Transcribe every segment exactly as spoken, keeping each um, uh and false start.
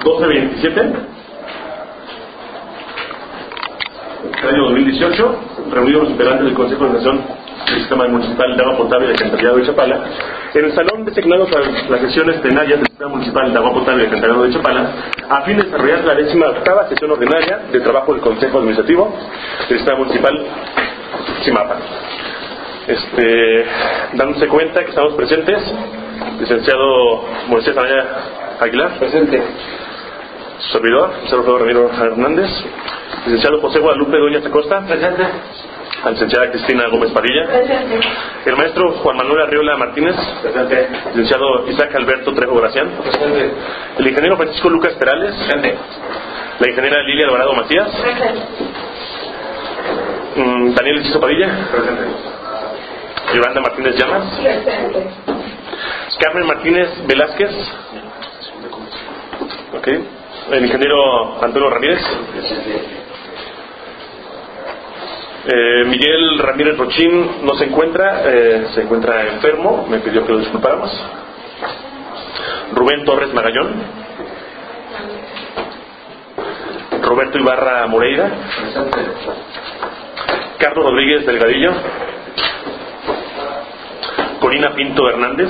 doce veintisiete del año dos mil dieciocho, reunidos los integrantes del Consejo de Administración del Sistema Municipal de Agua Potable y Alcantarillado de Chapala, en el salón designado para las sesiones plenarias del Sistema Municipal de Agua Potable y Alcantarillado de Chapala, a fin de desarrollar la décima octava sesión ordinaria de trabajo del Consejo Administrativo del Sistema Municipal Simapa. Este, dándose cuenta que estamos presentes, licenciado Moisés Anaya Aguilar, presente. Su servidor, licenciado Ramiro Hernández, licenciado José Guadalupe Dueñas Acosta, presente. La licenciada Cristina Gómez Padilla, presente. El maestro Juan Manuel Arriola Martínez, presente. Licenciado Isaac Alberto Trejo Gracián, presente. El ingeniero Francisco Lucas Perales, presente. La ingeniera Lilia Alvarado Macías, presente. Mm, Daniel Enciso Padilla, presente. Yolanda Martínez Llamas, presente. Carmen Martínez Velázquez, ok. El ingeniero Antonio Ramírez, presente. Eh, Miguel Ramírez Rochín no se encuentra, eh, se encuentra enfermo, me pidió que lo disculpáramos. Rubén Torres Magallón, Roberto Ibarra Moreira, presente. Carlos Rodríguez Delgadillo, Corina Pinto Hernández,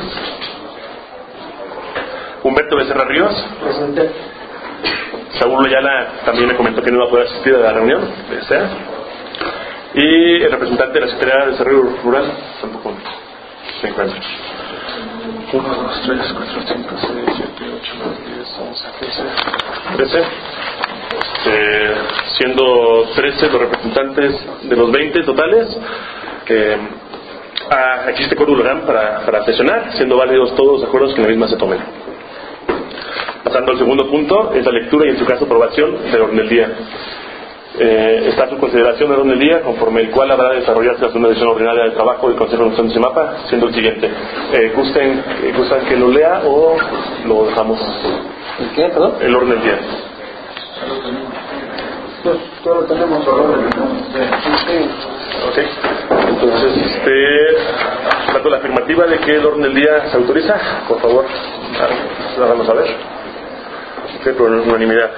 Humberto Becerra Ríos, presente. Saúl Ayala también me comentó que no iba a poder asistir a la reunión, desea. Y el representante de la Secretaría de Desarrollo Rural tampoco se encuentra. uno, dos, tres, cuatro, cinco, seis, siete, ocho, nueve, diez, once, trece. Eh, siendo trece los representantes de los veinte totales, eh, ah, existe quórum legal para, para sesionar, siendo válidos todos los acuerdos que en la misma se tomen. Pasando al segundo punto, es la lectura y en su caso aprobación del orden del día. Eh, está a su consideración el orden del día, conforme el cual habrá de desarrollarse la segunda edición ordinaria de trabajo del Consejo de Administración de Simapa, siendo el siguiente. Eh, ¿Gusten, eh, ¿Gustan que lo lea o lo dejamos? ¿El qué, perdón? El orden del día. Pues todo lo tenemos por orden. Ok. Entonces, este, dato la afirmativa de que el orden del día se autoriza, por favor, háganos saber. Ok, por unanimidad.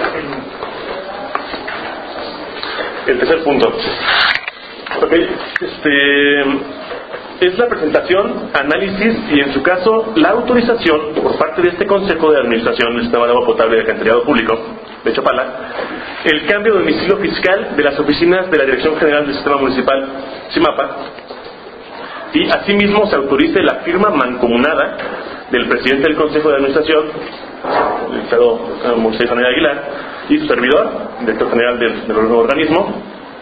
El tercer punto, ok, este, es la presentación, análisis y en su caso la autorización por parte de este Consejo de Administración del Sistema de Agua Potable y Alcantarillado Público de Chapala, el cambio de domicilio fiscal de las oficinas de la Dirección General del Sistema Municipal Simapa, y asimismo se autorice la firma mancomunada del presidente del Consejo de Administración, el licenciado Moisés Anaya Aguilar, y su servidor, director general del, del organismo,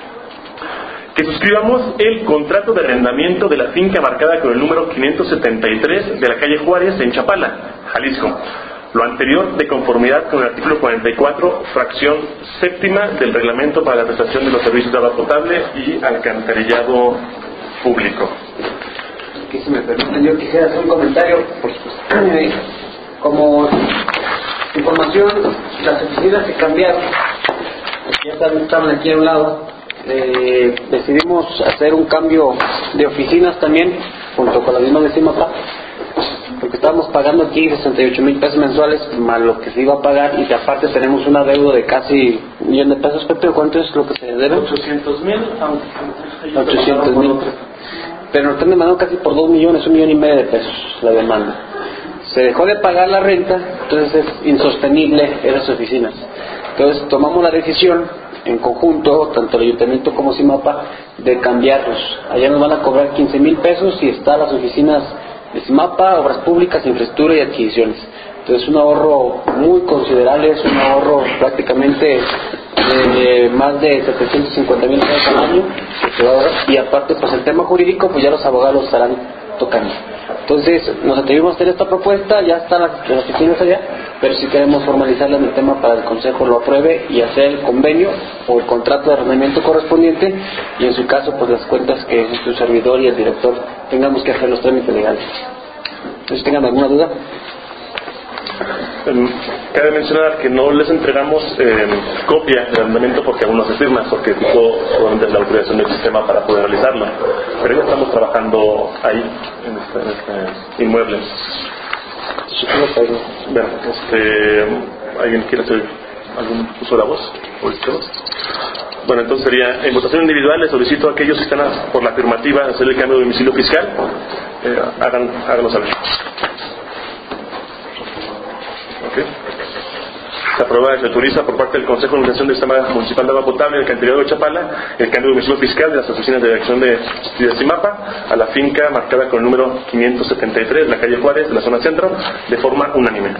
que suscribamos el contrato de arrendamiento de la finca marcada con el número quinientos setenta y tres de la calle Juárez en Chapala, Jalisco. Lo anterior de conformidad con el artículo cuarenta y cuatro, fracción séptima del reglamento para la prestación de los servicios de agua potable y alcantarillado público. Que si me permiten, yo quisiera hacer un comentario. Por supuesto. Como información, las oficinas se cambiaron, ya estaban aquí a un lado. Eh, decidimos hacer un cambio de oficinas también, junto con la misma de Simapa, porque estábamos pagando aquí sesenta y ocho mil pesos mensuales, más lo que se iba a pagar, y que aparte tenemos una deuda de casi un millón de pesos. Pepe, ¿cuánto es lo que se debe? ochocientos mil. ochocientos mil. Pero nos están demandando casi por dos millones, un millón y medio de pesos la demanda. Se dejó de pagar la renta, entonces es insostenible esas oficinas. Entonces tomamos la decisión en conjunto, tanto el ayuntamiento como Simapa, de cambiarlos. Allá nos van a cobrar quince mil pesos y están las oficinas de Simapa, obras públicas, infraestructura y adquisiciones. Entonces es un ahorro muy considerable, es un ahorro prácticamente de más de setecientos cincuenta mil pesos al año, y aparte pues el tema jurídico pues ya los abogados estarán tocando. Entonces nos atrevimos a hacer esta propuesta, ya están las, las oficinas allá, pero si queremos formalizarla en el tema para que el Consejo lo apruebe y hacer el convenio o el contrato de arrendamiento correspondiente, y en su caso pues las cuentas que su servidor y el director tengamos que hacer los trámites legales. Entonces, ¿tengan alguna duda? Cabe mencionar que no les entregamos eh, copia del arrendamiento porque aún no se firma, porque necesito solamente la autorización del sistema para poder realizarlo, pero ya estamos trabajando ahí en este, en este inmueble. Bueno, este, ¿alguien quiere hacer algún uso de la voz? Bueno, entonces sería, en votación individual les solicito a aquellos que están a, por la afirmativa de hacer el cambio de domicilio fiscal, eh, hagan, háganlo saber. Okay. Se aprueba y se autoriza por parte del Consejo de Administración del Sistema Municipal de Agua Potable del Alcantarillado de Chapala el cambio de domicilio fiscal de las oficinas de dirección de, de CIMAPA a la finca marcada con el número quinientos setenta y tres, la calle Juárez, de la zona centro, de forma unánime.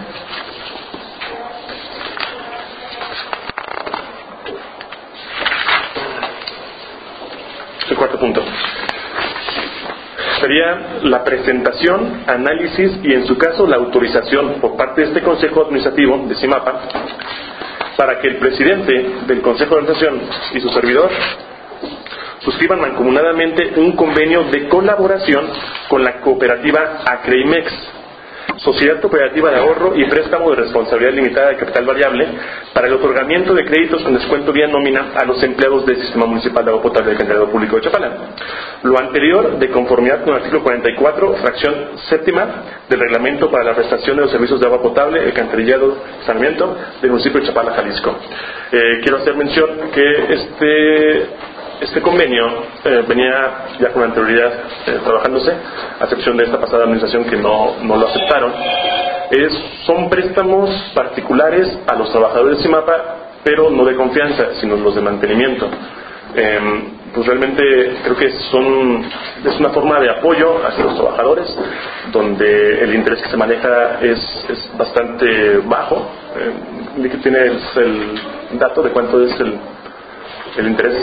El cuarto punto sería la presentación, análisis y en su caso la autorización por parte de este Consejo Administrativo de CIMAPA para que el presidente del Consejo de Administración y su servidor suscriban mancomunadamente un convenio de colaboración con la cooperativa Acreimex, Sociedad Cooperativa de Ahorro y Préstamo de Responsabilidad Limitada de Capital Variable, para el otorgamiento de créditos con descuento vía nómina a los empleados del Sistema Municipal de Agua Potable del Alcantarillado Público de Chapala. Lo anterior de conformidad con el artículo cuarenta y cuatro, fracción séptima del Reglamento para la prestación de los servicios de agua potable, alcantarillado, saneamiento del municipio de Chapala, Jalisco. Eh, quiero hacer mención que este Este convenio eh, venía ya con anterioridad eh, trabajándose, a excepción de esta pasada administración que no, no lo aceptaron. Es, son préstamos particulares a los trabajadores de CIMAPA, pero no de confianza, sino los de mantenimiento. Eh, pues realmente creo que son, es una forma de apoyo hacia los trabajadores, donde el interés que se maneja es, es bastante bajo. Eh, ¿Tiene el, el dato de cuánto es el, el interés?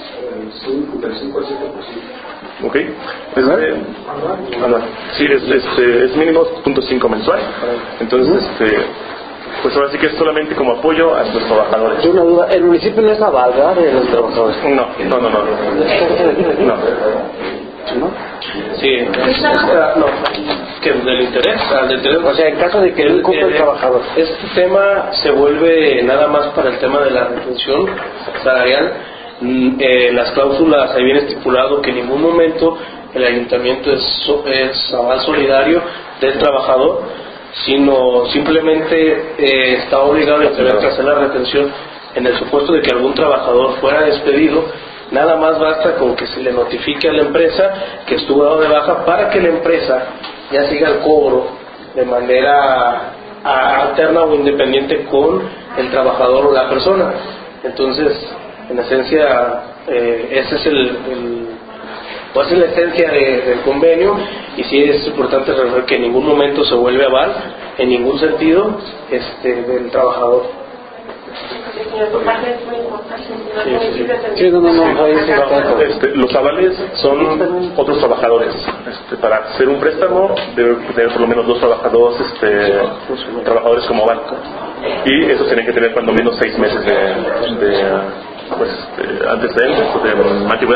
Del cinco al siete por ciento. Ok. Este, sí, es, este, es mínimo punto cinco mensual. Entonces, este, pues ahora sí que es solamente como apoyo a los trabajadores. Yo una duda, ¿el municipio no es aval, ¿verdad?, de los trabajadores? No, no, no, no. No. ¿No? Sí, es, esta, no, que del interés, al del interés. O sea, en caso de que no cumpla el trabajador. Este tema se vuelve nada más para el tema de la retención salarial. Eh, las cláusulas, ahí viene estipulado que en ningún momento el ayuntamiento es, es aval solidario del trabajador, sino simplemente eh, está obligado a tener que hacer la retención en el supuesto de que algún trabajador fuera despedido. Nada más basta con que se le notifique a la empresa que estuvo dado de baja para que la empresa ya siga el cobro de manera alterna o independiente con el trabajador o la persona. Entonces, en esencia, eh, ese es el, el pues es la esencia de, del convenio, y sí es importante recordar que en ningún momento se vuelve aval, en ningún sentido, este, del trabajador. Sí, no, no, no, este, los avales son otros trabajadores. Este, para hacer un préstamo debe tener por lo menos dos trabajadores, este, trabajadores como aval, y eso tiene que tener cuando menos seis meses de, de pues, este, antecedentes de antigüedad.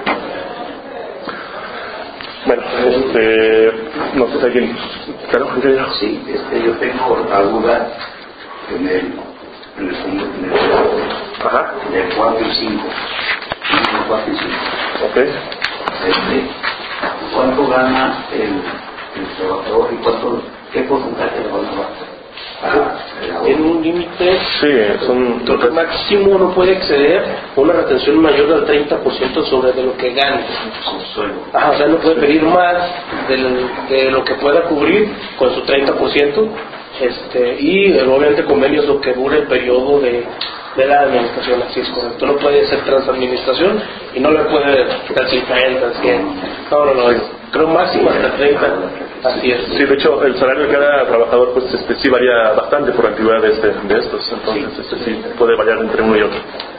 Bueno, este, no sé si alguien, claro, sí, este, yo tengo la duda en el en el fondo, en el, Ajá. del cuatro y cinco, cuatro y cinco. Ok. Este, ¿cuánto gana el, el trabajador y cuánto, qué porcentaje le van a dar? En un límite, sí, son creo que máximo no puede exceder una retención mayor del treinta por ciento sobre de lo que gane. Ajá, o sea, no puede pedir más del, de lo que pueda cubrir con su treinta por ciento. Este, y obviamente el convenio es lo que dura el periodo de, de la administración, así es correcto. No puede ser transadministración y no le puede quitar cincuenta, cien. No, no, no, es, creo máximo hasta treinta. Así es. Sí, de hecho, el salario de cada trabajador pues este, sí varía bastante por la antigüedad de, este, de estos, entonces sí. Este, sí puede variar entre uno y otro.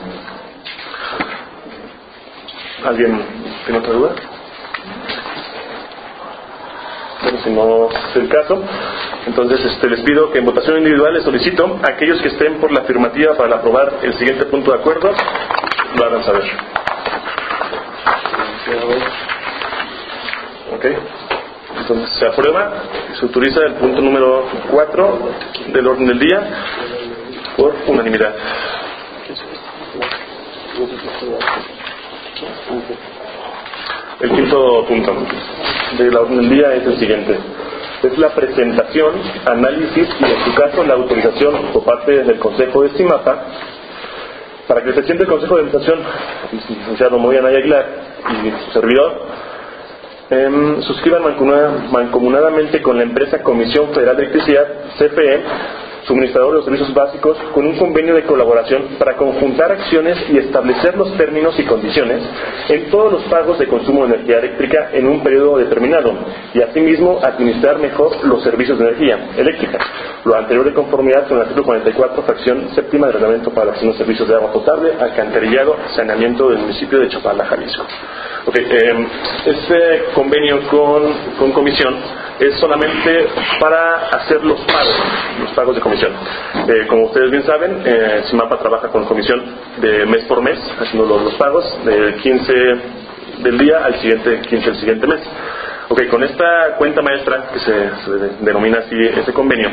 ¿Alguien tiene otra duda? Bueno, si no es el caso, entonces este, les pido que en votación individual les solicito a aquellos que estén por la afirmativa para aprobar el siguiente punto de acuerdo, lo hagan saber. Ok. Entonces se aprueba y se autoriza el punto número cuatro del orden del día por unanimidad. El quinto punto de la orden del día es el siguiente. es la presentación, análisis y en su caso la autorización por parte del Consejo de CIMAPA para que el presidente del Consejo de Administración, el licenciado Moya Naya Aguilar, y su servidor eh, suscriban mancomunadamente con la empresa Comisión Federal de Electricidad, C F E, suministrador de los servicios básicos, con un convenio de colaboración para conjuntar acciones y establecer los términos y condiciones en todos los pagos de consumo de energía eléctrica en un periodo determinado y asimismo administrar mejor los servicios de energía eléctrica, lo anterior de conformidad con el artículo cuarenta y cuatro, fracción séptima del reglamento para la acción de servicios de agua potable, alcantarillado, saneamiento del municipio de Chapala, Jalisco. Okay, eh, este convenio con, con comisión es solamente para hacer los pagos, los pagos de comisión. Eh, como ustedes bien saben, eh, CIMAPA trabaja con comisión de mes por mes, haciendo los, los pagos del quince del día al siguiente quince del siguiente mes. Ok, con esta cuenta maestra, que se, se denomina así ese convenio,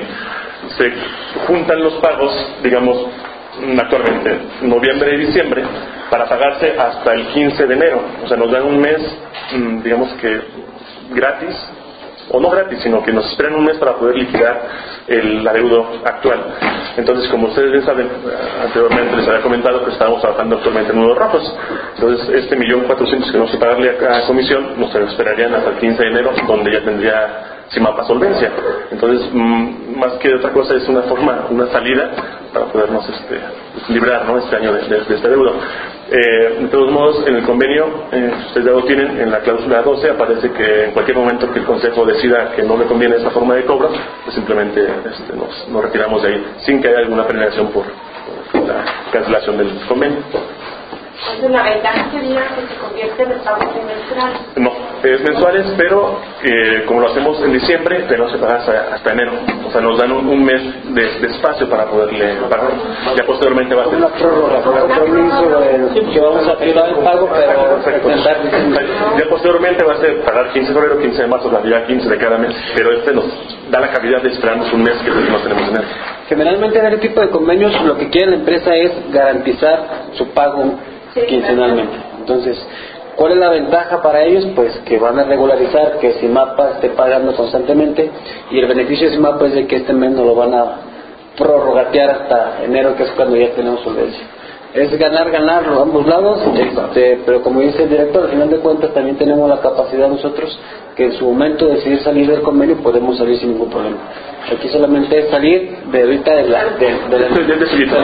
se juntan los pagos, digamos, actualmente, noviembre y diciembre, para pagarse hasta el quince de enero. O sea, nos dan un mes, digamos que gratis, o no gratis, sino que nos esperan un mes para poder liquidar el adeudo actual. Entonces, como ustedes bien saben, anteriormente les había comentado que estábamos trabajando actualmente en números rojos. Entonces, este millón cuatrocientos que nos que pagarle a comisión nos esperarían hasta el quince de enero, donde ya tendría CIMAPA solvencia. Entonces, mmm, más que otra cosa, es una forma, una salida para podernos este, librar, ¿no?, este año de, de, de este adeudo. Eh, de todos modos, en el convenio, eh, ustedes ya lo tienen, en la cláusula doce aparece que en cualquier momento que el Consejo decida que no le conviene esta forma de cobro, pues simplemente este, nos, nos retiramos de ahí, sin que haya alguna penalización por, por la cancelación del convenio. Entonces, la ventaja sería que se convierte en el pago trimestral. No, es mensuales, pero eh, como lo hacemos en diciembre, pero se paga hasta, hasta enero. O sea, nos dan un, un mes de, de espacio para poderle pagar. Ya posteriormente va a ser una prórroga, compromiso que vamos a activar el pago, pero ya posteriormente va a ser pagar quince de febrero, quince de marzo, la día quince de cada mes. Pero este nos da la calidad de esperarnos un mes que no tenemos en él. Generalmente en este tipo de convenios lo que quiere la empresa es garantizar su pago quincenalmente. Entonces, ¿cuál es la ventaja para ellos? Pues que van a regularizar que CIMAPA esté pagando constantemente, y el beneficio de CIMAPA es de que este mes no lo van a prorrogatear hasta enero, que es cuando ya tenemos solvencia. Es ganar, ganar a ambos lados, este, pero como dice el director, al final de cuentas también tenemos la capacidad nosotros que en su momento de decidir salir del convenio podemos salir sin ningún problema. Aquí solamente es salir de ahorita de la, de, de la, de,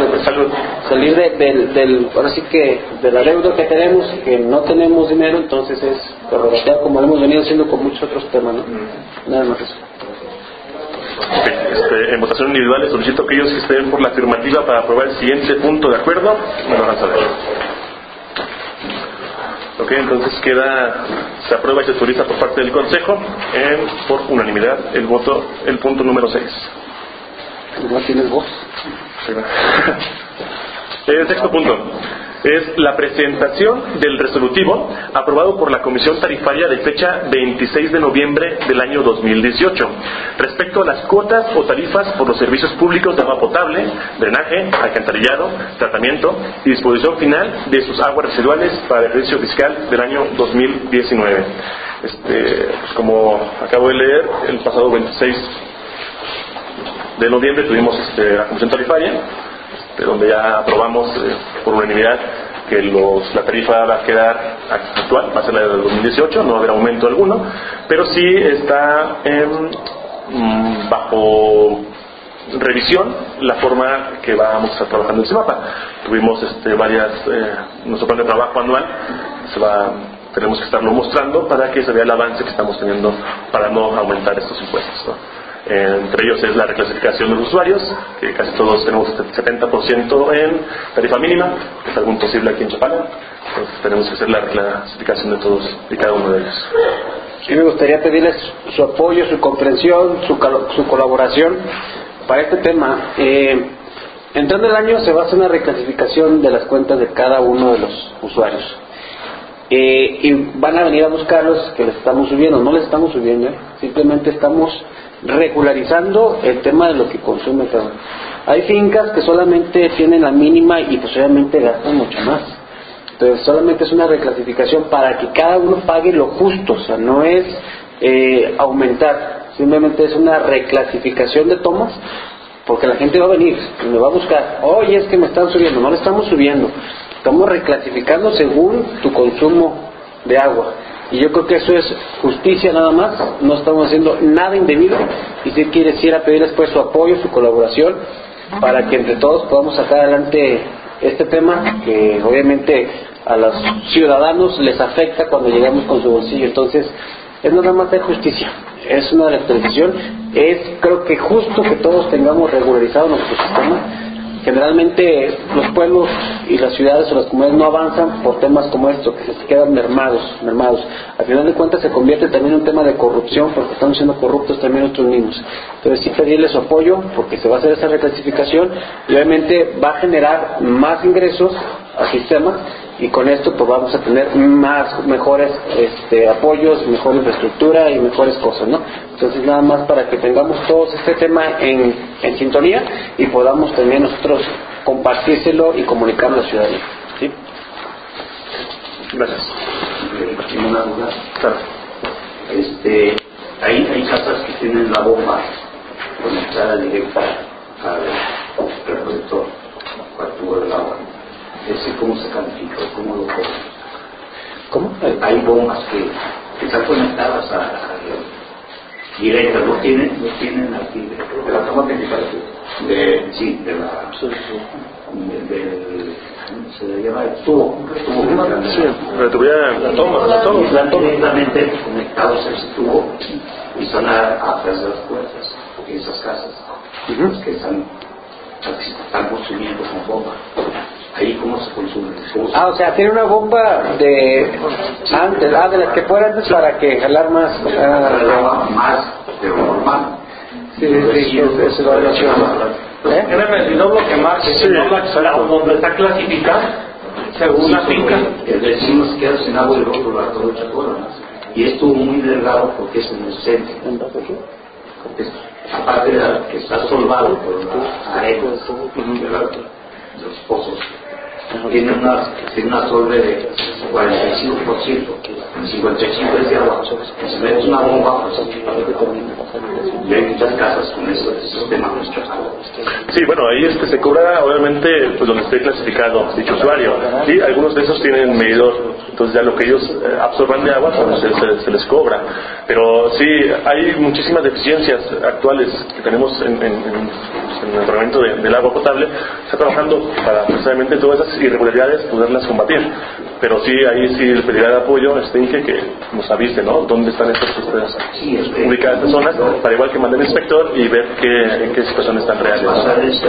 salir de, del, del, ahora sí que de la deuda que tenemos, que no tenemos dinero, entonces es prorrogatear como lo hemos venido haciendo con muchos otros temas, ¿no? Nada más eso. Okay, este, en votación individual solicito a aquellos que estén por la afirmativa para aprobar el siguiente punto. ¿De acuerdo? Me lo van a saber. Ok, entonces queda, se aprueba y se autoriza por parte del Consejo en, por unanimidad el voto, el punto número seis. ¿No tienes voz? Sí. El sexto punto es la presentación del resolutivo aprobado por la Comisión Tarifaria de fecha veintiséis de noviembre del año dos mil dieciocho respecto a las cuotas o tarifas por los servicios públicos de agua potable, drenaje, alcantarillado, tratamiento y disposición final de sus aguas residuales para el ejercicio fiscal del año dos mil diecinueve. Este, pues como acabo de leer, el pasado veintiséis de noviembre tuvimos este, la Comisión Tarifaria, donde ya aprobamos eh, por unanimidad que los, la tarifa va a quedar actual, va a ser la del dos mil dieciocho, no va a haber aumento alguno, pero sí está en, mmm, bajo revisión la forma que vamos a estar trabajando en CIMAPA. Tuvimos este, varias, eh, nuestro plan de trabajo anual, se va, tenemos que estarlo mostrando para que se vea el avance que estamos teniendo para no aumentar estos impuestos, ¿no? Entre ellos es la reclasificación de los usuarios, que casi todos tenemos el setenta por ciento en tarifa mínima, que es algo imposible aquí en Chapala. Entonces tenemos que hacer la reclasificación de todos y cada uno de ellos. Sí, me gustaría pedirles su apoyo, su comprensión, su, su colaboración para este tema. Eh, entrando el año se va a hacer una reclasificación de las cuentas de cada uno de los usuarios. Eh, y van a venir a buscarlos que les estamos subiendo, no les estamos subiendo, ¿eh? Simplemente estamos regularizando el tema de lo que consume cada uno. Hay fincas que solamente tienen la mínima y pues obviamente gastan mucho más. Entonces solamente es una reclasificación para que cada uno pague lo justo, o sea, no es eh, aumentar, simplemente es una reclasificación de tomas, porque la gente va a venir y me va a buscar, oye, es que me están subiendo. No le estamos subiendo, estamos reclasificando según tu consumo de agua, y yo creo que eso es justicia nada más. No estamos haciendo nada indebido, y si quieres ir a pedir después su apoyo, su colaboración, para que entre todos podamos sacar adelante este tema que obviamente a los ciudadanos les afecta cuando llegamos con su bolsillo. Entonces es nada más de justicia, es una actualización. Es creo que justo que todos tengamos regularizado nuestro sistema. Generalmente los pueblos y las ciudades o las comunidades no avanzan por temas como estos, que se quedan mermados, mermados. Al final de cuentas se convierte también en un tema de corrupción, porque estamos siendo corruptos también nosotros mismos. Entonces sí pedirles su apoyo, porque se va a hacer esa reclasificación y obviamente va a generar más ingresos al sistema, y con esto pues vamos a tener más mejores este, apoyos, mejor infraestructura y mejores cosas, ¿no? Entonces nada más para que tengamos todos este tema en, en sintonía y podamos también nosotros compartírselo y comunicarlo a la ciudadanía, ¿sí? Gracias. Tengo una duda. Claro. Este, hay, hay casas que tienen la bomba conectada directa al reproductor, al tubo del agua. ¿Ese cómo se califica? ¿Cómo lo cobran? ¿Cómo? Hay bombas que, que están conectadas a, a directas, no tienen, no tienen aquí de, de la toma principal, de, sí, de la, de, de, se le llama el tubo, el tubo grande. Sí, la tubería, la toma, la toma. Y están directamente conectados a ese tubo y están atrás de las puertas de esas casas, uh-huh. Los que están, están consumiendo con bomba. Ahí cómo se consume. ¿Cómo se... Ah, o sea, tiene una bomba de antes, ah, de las que fuera antes, para que jalar más. Ah, más de lo normal. Sí, sí, sí, es, es la relación. ¿Eh? Créeme, si no lo que marque, si no la, la, donde está clasificada, según sí, la finca. El vecino se queda sin agua y el otro la todo hecha cola. Y es todo muy delgado porque es en el centro. Porque es, aparte de la, que está solvado por la arena de los pozos, tiene una, tiene una solve de cuarenta y cinco por ciento, cincuenta y cinco por ciento es de agua. Si metes una bomba, pues y hay muchas casas con ese sistema. Sí, bueno, ahí es que se cobra obviamente pues donde esté clasificado dicho usuario. Sí, algunos de esos tienen medidor, entonces ya lo que ellos eh, absorban de agua pues, se, se, se les cobra. Pero sí, hay muchísimas deficiencias actuales que tenemos en, en, en el tratamiento de, del agua potable. Está trabajando para precisamente todas esas irregularidades poderlas combatir. Pero sí, ahí sí le pediría de apoyo a este Inge que nos avise, ¿no? Dónde están estas ustedes ubicadas estas zonas, para igual que mande el inspector y ver qué, en qué situación están reales, ¿no?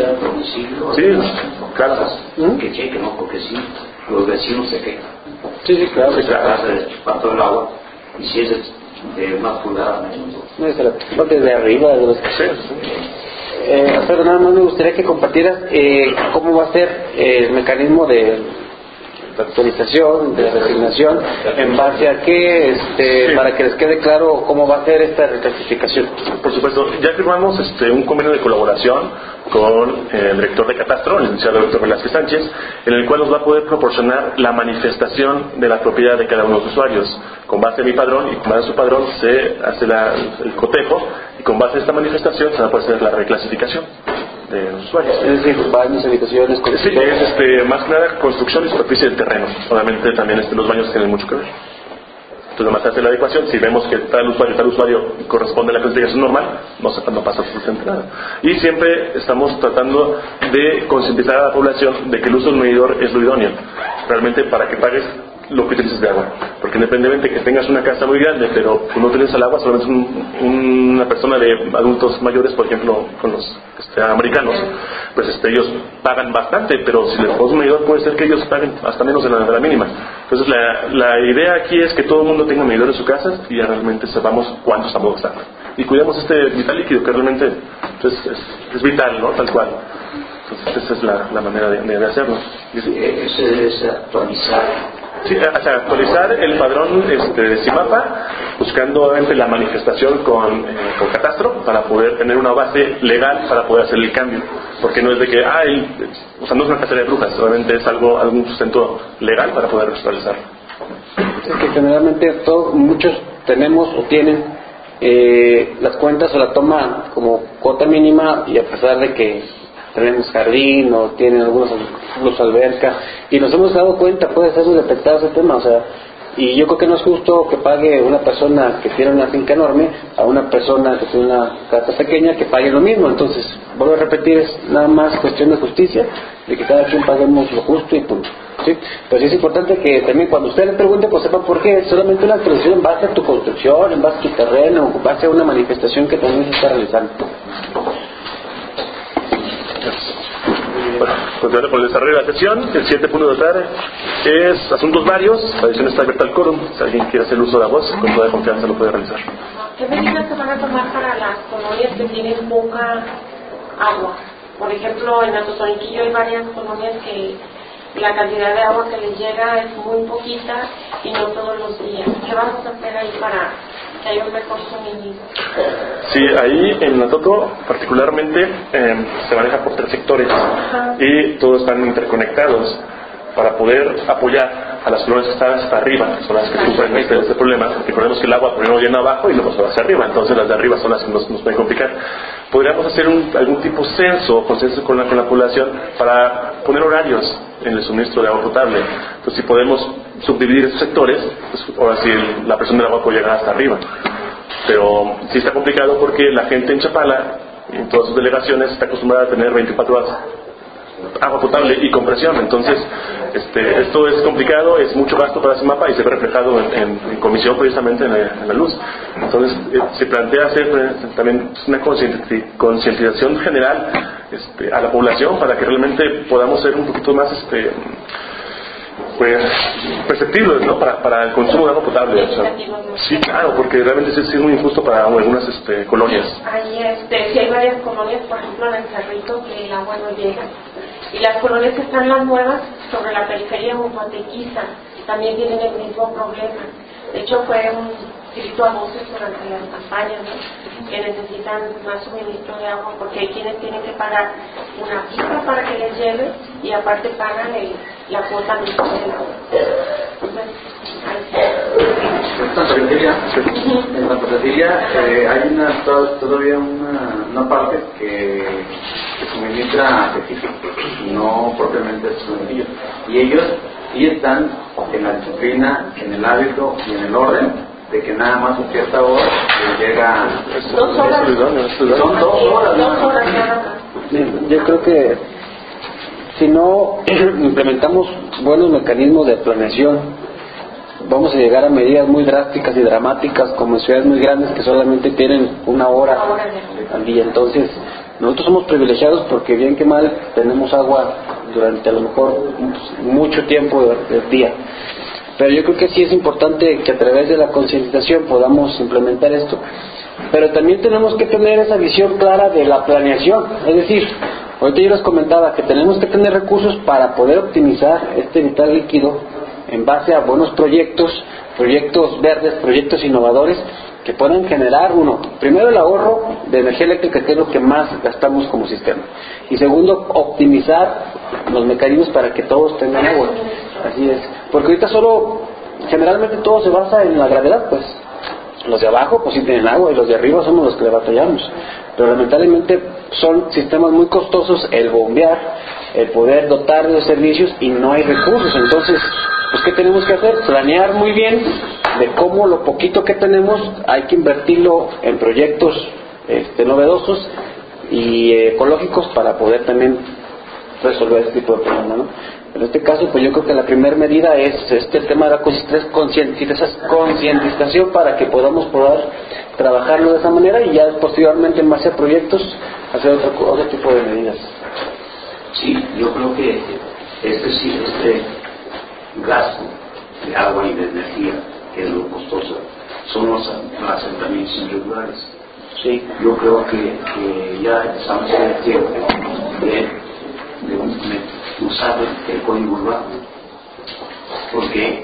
Sí, claro. Que chequen, ¿no? Porque sí, los vecinos se quejan. Sí, sí, claro. Se trata de chupar todo el agua. Y si es de una pulgada menos. No, es la parte de arriba de los que sí. Eh, pero nada más me gustaría que compartieras eh, cómo va a ser el mecanismo de actualización, de resignación, en base a qué, este, sí. Para que les quede claro cómo va a ser esta reclasificación. Por supuesto, ya firmamos este, un convenio de colaboración con el director de Catastro, el licenciado doctor Velázquez Sánchez, en el cual nos va a poder proporcionar la manifestación de la propiedad de cada uno de los usuarios. Con base en mi padrón y con base en su padrón se hace la, el cotejo, y con base en esta manifestación se va a poder hacer la reclasificación de los usuarios. Es decir, baños, habitaciones, sí, es este, más que nada construcción y superficie del terreno. Obviamente también este, los baños tienen mucho que ver. Entonces nomás hace la adecuación. Si vemos que tal usuario tal usuario corresponde a la clasificación normal, no, se, no pasa absolutamente nada. Y siempre estamos tratando de concientizar a la población de que el uso del medidor es lo idóneo, realmente para que pagues lo que utilices de agua, porque independientemente de que tengas una casa muy grande pero no utilizas el agua, solamente un, una persona de adultos mayores, por ejemplo con los este, americanos, pues este, ellos pagan bastante, pero si les pones un medidor puede ser que ellos paguen hasta menos de la, de la mínima. Entonces la, la idea aquí es que todo el mundo tenga medidor en su casa y ya realmente sepamos cuánto estamos gastando y cuidemos este vital líquido que realmente pues, es, es vital, ¿no? Tal cual. Entonces esa es la, la manera de, de hacerlo. Sí, eso es actualizar. Sí, o sea, actualizar el padrón este, de CIMAPA, buscando obviamente la manifestación con, eh, con Catastro para poder tener una base legal para poder hacer el cambio, porque no es de que, ah, el, o sea, no es una cacería de brujas, obviamente es algo, algún sustento legal para poder realizarlo. Es que generalmente todos, muchos tenemos o tienen eh, las cuentas o la toma como cuota mínima, y a pesar de que tenemos jardín o tienen algunos los alberca, y nos hemos dado cuenta, puede ser detectado ese tema, o sea, y yo creo que no es justo que pague una persona que tiene una finca enorme a una persona que tiene una casa pequeña que pague lo mismo. Entonces, vuelvo a repetir, es nada más cuestión de justicia, de que cada quien paguemos lo justo y punto, ¿sí? Pero sí es importante que también cuando usted le pregunte, pues sepan por qué. Es solamente una actualización en base a tu construcción, en base a tu terreno, en base a una manifestación que también se está realizando. Bueno, continuando por el desarrollo de la sesión, el siguiente punto de tratar es asuntos varios. La sesión está abierta al quórum. Si alguien quiere hacer uso de la voz, con toda confianza lo puede realizar. ¿Qué medidas se van a tomar para las colonias que tienen poca agua? Por ejemplo, en Atotonilquillo hay varias colonias que la cantidad de agua que les llega es muy poquita y no todos los días. ¿Qué vamos a hacer ahí para que haya un mejor suministro? Sí, ahí en Atoto particularmente eh, se maneja por tres sectores. Ajá. Y todos están interconectados para poder apoyar a las colonias que están hasta arriba, que son las que sufren este, este problema. Recordemos que el agua primero viene abajo y luego se va hacia arriba, entonces las de arriba son las que nos, nos pueden complicar. Podríamos hacer un, algún tipo de censo, consenso con la, con la población para poner horarios en el suministro de agua potable. Entonces, si podemos subdividir esos sectores, pues ahora sí el, la presión del agua puede llegar hasta arriba. Pero sí está complicado porque la gente en Chapala, en todas sus delegaciones, está acostumbrada a tener veinticuatro horas agua potable y con presión. Entonces, este, esto es complicado, es mucho gasto para CEMAPA y se ve reflejado en, en, en comisión precisamente en la, en la luz. Entonces, eh, se plantea hacer eh, también una concientización general este, a la población para que realmente podamos ser un poquito más este, pues perceptibles, ¿no? Para, para el consumo de agua potable. O sea, sí, claro, porque realmente sí, sí es muy injusto para algunas este, colonias. Ahí, este, sí hay varias colonias, por ejemplo en el Cerrito, que el agua no llega. Y las colonias que están las nuevas, sobre la periferia junto a Tequiza, también tienen el mismo problema. De hecho, fue un grito a voces durante las campañas, ¿no? Que necesitan más suministro de agua, porque hay quienes tienen que pagar una pipa para que les lleve y aparte pagan el, la cuota del agua. Entonces, en Santa Cecilia, en Santa Cecilia eh, hay una, todavía una, una parte que, que suministra a Tequiza, no propiamente a Atotonilquillo. Y ellos sí están en la disciplina, en el hábito y en el orden de que nada más a cierta hora les llega. Dos horas. Son dos horas. Dos horas nada más. Yo creo que si no implementamos buenos mecanismos de planeación, vamos a llegar a medidas muy drásticas y dramáticas como en ciudades muy grandes que solamente tienen una hora al día. Entonces, nosotros somos privilegiados porque bien que mal tenemos agua durante a lo mejor mucho tiempo del día. Pero yo creo que sí es importante que a través de la concientización podamos implementar esto. Pero también tenemos que tener esa visión clara de la planeación. Es decir, ahorita yo les comentaba que tenemos que tener recursos para poder optimizar este vital líquido en base a buenos proyectos, proyectos verdes, proyectos innovadores que puedan generar, uno, primero el ahorro de energía eléctrica, que es lo que más gastamos como sistema, y segundo, optimizar los mecanismos para que todos tengan agua. Así es, porque ahorita solo, generalmente todo se basa en la gravedad, pues los de abajo pues sí tienen agua y los de arriba somos los que le batallamos, pero lamentablemente son sistemas muy costosos el bombear, el poder dotar de los servicios y no hay recursos. Entonces, pues ¿qué tenemos que hacer? Planear muy bien de cómo lo poquito que tenemos hay que invertirlo en proyectos este, novedosos y eh, ecológicos para poder también resolver este tipo de problema, ¿no? En este caso, pues yo creo que la primera medida es este tema de la concientización para que podamos poder trabajarlo de esa manera y ya posteriormente en base a proyectos hacer otro, otro tipo de medidas. Sí, yo creo que este sí, este gasto de agua y de energía, que es lo costoso, son los, los asentamientos irregulares. Sí. Yo creo que, que ya estamos en el tiempo de, de, de usar el código urbano, porque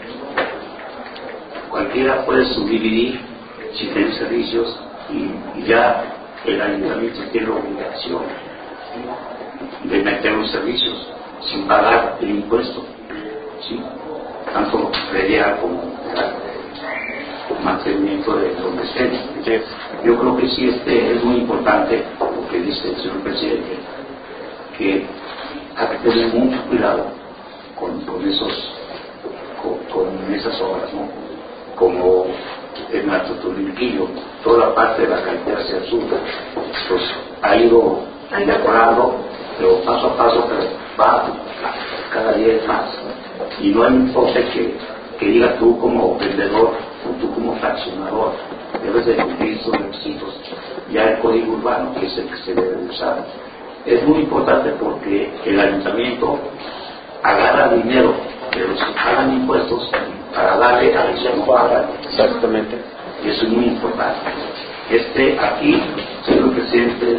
cualquiera puede subdividir si tiene servicios y, y ya el ayuntamiento tiene la obligación de meter los servicios sin pagar el impuesto, ¿sí? Tanto predial como mantenimiento de donde estén. Yo creo que sí este es muy importante lo que dice el señor presidente, que hay que tener mucho cuidado con, con esos con, con esas obras, ¿no? Como en Alto Tunilquillo, toda la parte de la carretera hacia el sur, pues ha ido mejorando, pero paso a paso va cada día es más, y no hay un enfoque que, que diga tú como vendedor o tú como fraccionador debes de cumplir esos requisitos, ya el código urbano que es el que se debe usar. Es muy importante porque el ayuntamiento agarra dinero de los que pagan impuestos para darle a los que no pagan. Exactamente. Y eso es muy importante. Este, aquí, señor presidente,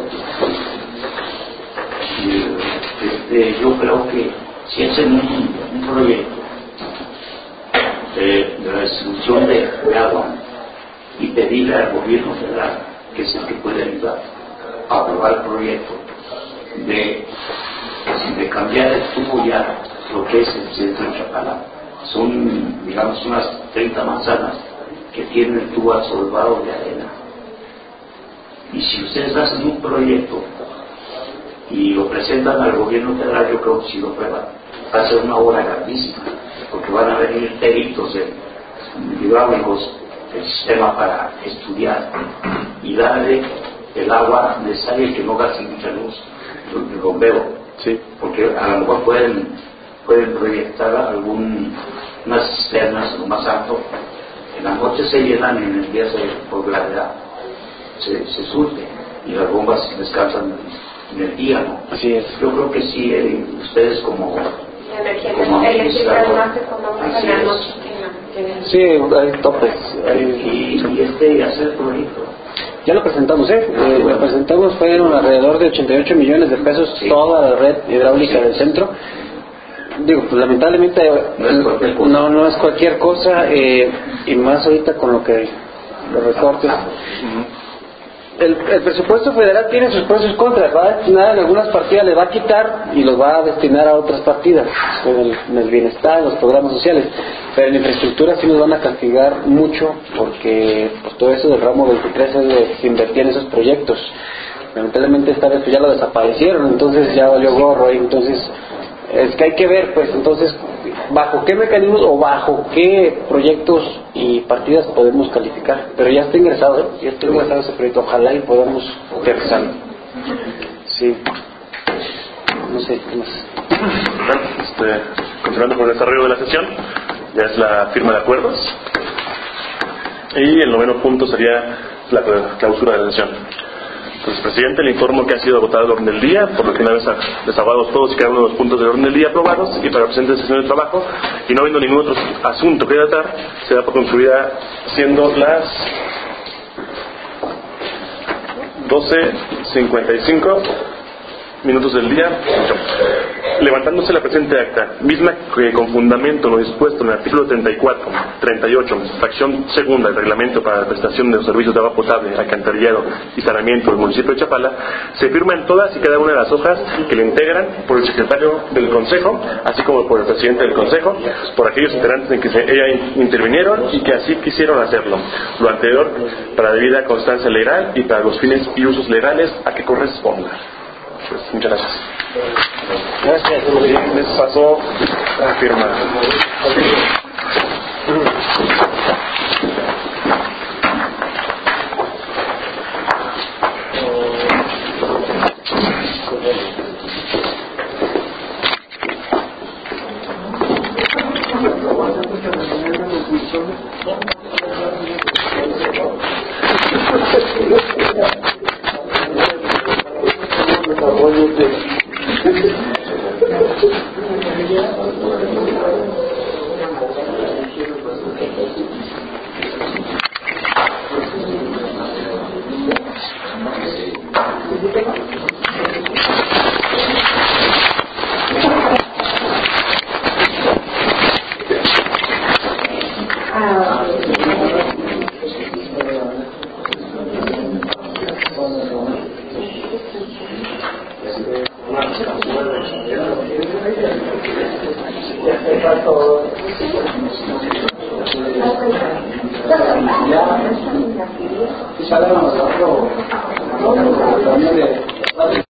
este, yo creo que si hacen un, un proyecto de, de la distribución de, de agua y pedirle al gobierno federal, que es el que puede ayudar a aprobar el proyecto, de, de cambiar el tubo ya, lo que es el centro de Chapala, son, digamos, unas treinta manzanas que tienen el tubo absorbado de arena. Y si ustedes hacen un proyecto y lo presentan al gobierno federal, yo creo que si lo prueban, va a ser una obra grandísima, porque van a venir peritos de hidráulicos del sistema para estudiar y darle el agua necesaria que no gaste mucha luz, el bombeo, sí. Porque a lo mejor pueden, pueden proyectar algún, unas cisternas lo más alto, en las noches se llenan y en el día se, por gravedad se, se surte y las bombas descansan en el día, ¿no? Así es. Yo creo que sí, eh, ustedes como como administrador, así es. Sí, hay topes. Hay... Y, y este hacer proyecto. Ya lo presentamos, ¿eh? eh lo presentamos, fueron alrededor de ochenta y ocho millones de pesos, sí. Toda la red hidráulica sí. Del centro. Digo, pues lamentablemente no es cualquier cosa, no, no es cualquier cosa eh, y más ahorita con lo que los recortes. El, el presupuesto federal tiene sus pros y sus contras, va a destinar en algunas partidas, le va a quitar y los va a destinar a otras partidas, en el, en el bienestar, en los programas sociales, pero en infraestructura sí nos van a castigar mucho porque pues, todo eso del ramo veintitrés es de que invertía en esos proyectos. Lamentablemente esta vez pues, ya lo desaparecieron, entonces ya valió gorro, y entonces es que hay que ver, pues entonces bajo qué mecanismos o bajo qué proyectos y partidas podemos calificar, pero ya está ingresado, ¿eh? Ya está ingresado ese proyecto, ojalá y podamos realizarlo. Sí, no sé, ¿qué más? Bueno, este, continuando con el desarrollo de la sesión, ya es la firma de acuerdos y el noveno punto sería la clausura de la sesión. Entonces, presidente, le informo que ha sido agotado el orden del día, por lo que una vez desahogados todos y cada uno de los puntos del orden del día aprobados y para la presente sesión de trabajo, y no habiendo ningún otro asunto que tratar, se da por concluida siendo las doce cincuenta y cinco minutos del día, levantándose la presente acta, misma que con fundamento lo dispuesto en el artículo treinta y cuatro, treinta y ocho, fracción segunda del reglamento para la prestación de los servicios de agua potable, alcantarillado y saneamiento del municipio de Chapala, se firman todas y cada una de las hojas que le integran por el secretario del Consejo, así como por el presidente del Consejo, por aquellos integrantes en que se, ella intervinieron y que así quisieron hacerlo. Lo anterior para debida constancia legal y para los fines y usos legales a que corresponda. Pues, muchas gracias. Gracias. Bien, les paso a firmar. Ya adquirir.